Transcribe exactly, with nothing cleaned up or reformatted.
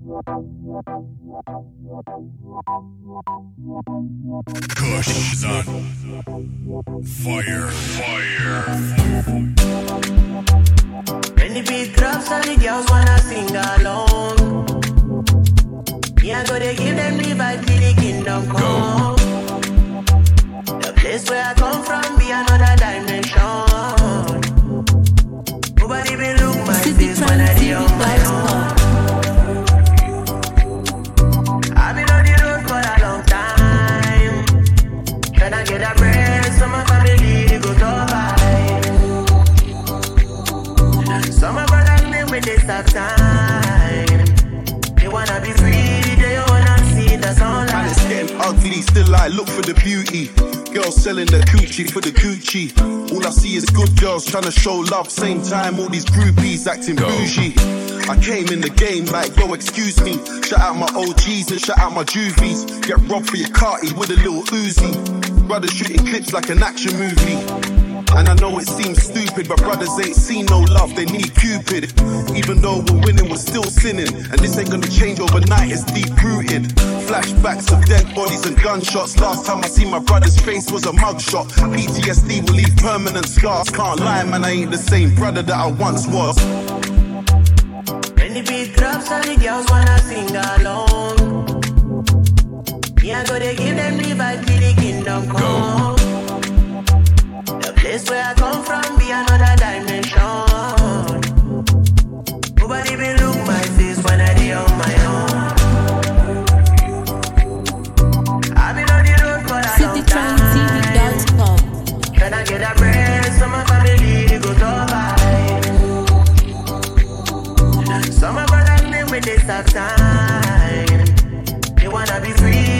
Kush is on fire, fire. When the beat drops, all the girls wanna sing along. Yeah, go to give them the vibe till the kingdom come. The place where I come from be another dimension. Nobody will look my face when I be on my own. I've been on the road for a long time. Tryna get a break, so my family go to buy. Some of us live with this tough time. They wanna be free, they wanna see the sunlight. And it's getting ugly, still I look for the beauty. Girls selling the coochie for the Gucci. All I see is good girls trying to show love. Same time, all these groupies acting bougie. I came in the game like, yo, excuse me. Shout out my O Gs and shout out my juvies. Get robbed for your carty with a little Uzi. Brothers shooting clips like an action movie. And I know it seems stupid, but brothers ain't seen no love, they need Cupid. Even though we're winning, we're still sinning. And this ain't gonna change overnight, it's deep-rooted. Flashbacks of dead bodies and gunshots. Last time I seen my brother's face was a mugshot. P T S D will leave permanent scars. Can't lie, man, I ain't the same brother that I once was. When the beat drops, all the girls wanna sing along. Yeah, go to give them the vibe till the kingdom come. The place where I come from be another dimension. Nobody will look my face when I be on my own. I've been on the road for a long time. Tryna get a break, so my family go to buy. Some of us live with this tough time. They wanna be free.